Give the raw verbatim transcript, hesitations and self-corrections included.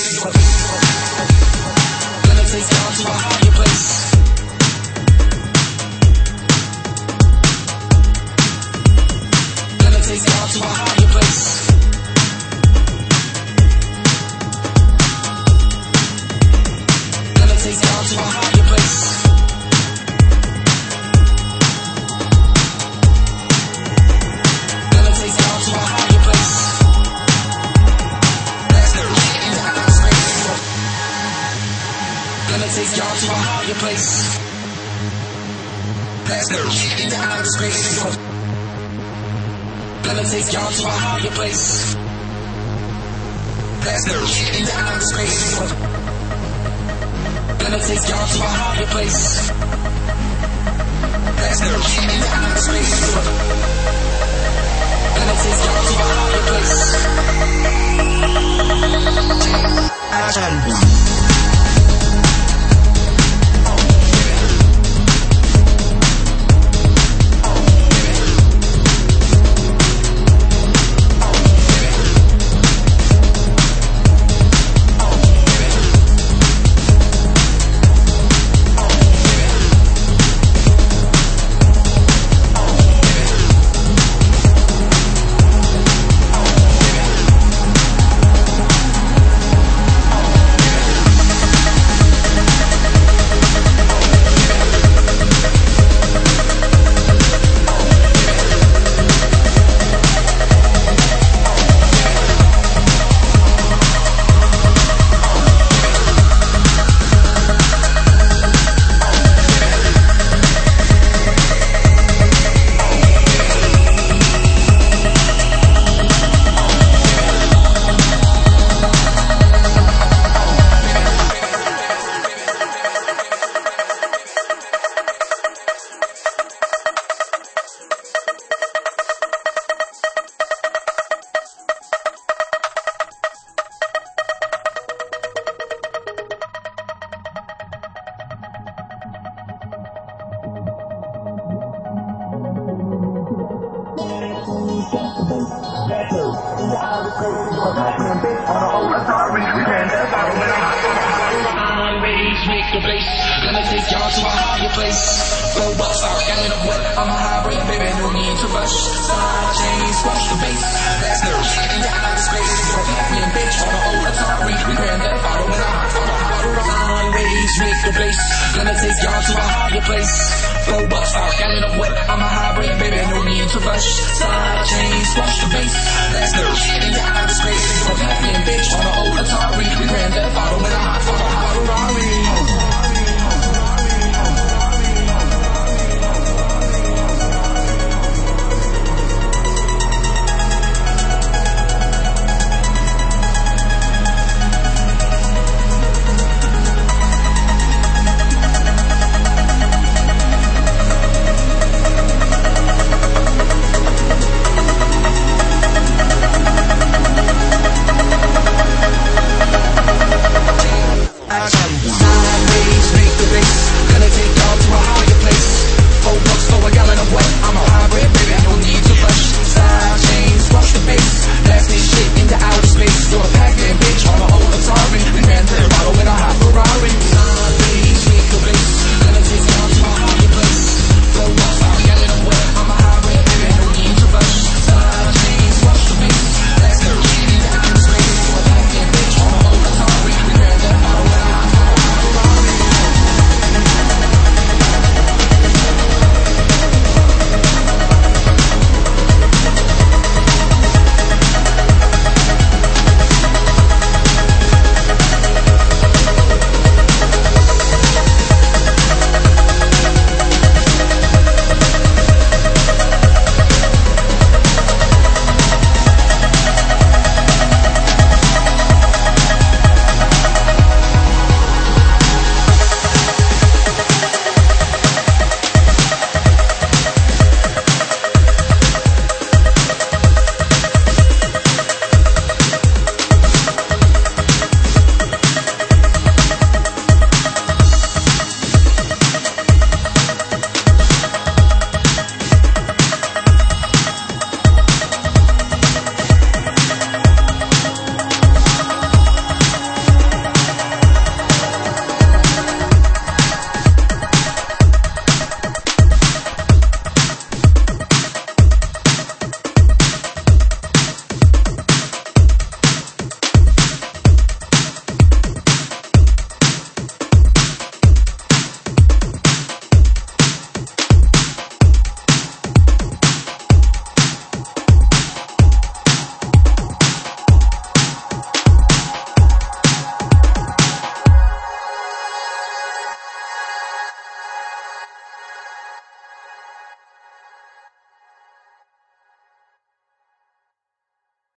Gonna take y'all to a higher place. Gonna take y'all to a higher place. Gonna take y'all to a higher place. Gonna take y'all to a higher place. Gonna take y'all to a higher place. Past the in the outer space. Gonna take y'all to a higher place. Past the in the outer space. Gonna take y'all to a higher place. Past the in the outer space. Gonna take y'all to a higher place. Action. Make the place, gonna take y'all to a higher place. Four bucks out, gallon of what? I'm a high break, baby, no need to rush. Side chain, squash the bass. That's the in the outer space. Me and bitch on the old Atari. We ran that bottle when I follow highways, make the place, gonna take y'all to a higher place. Four bucks out, gallon of what? I'm a high break, baby, no need to rush. Side chain, squash the bass. That's the in the outer space. Me and bitch on the old Atari.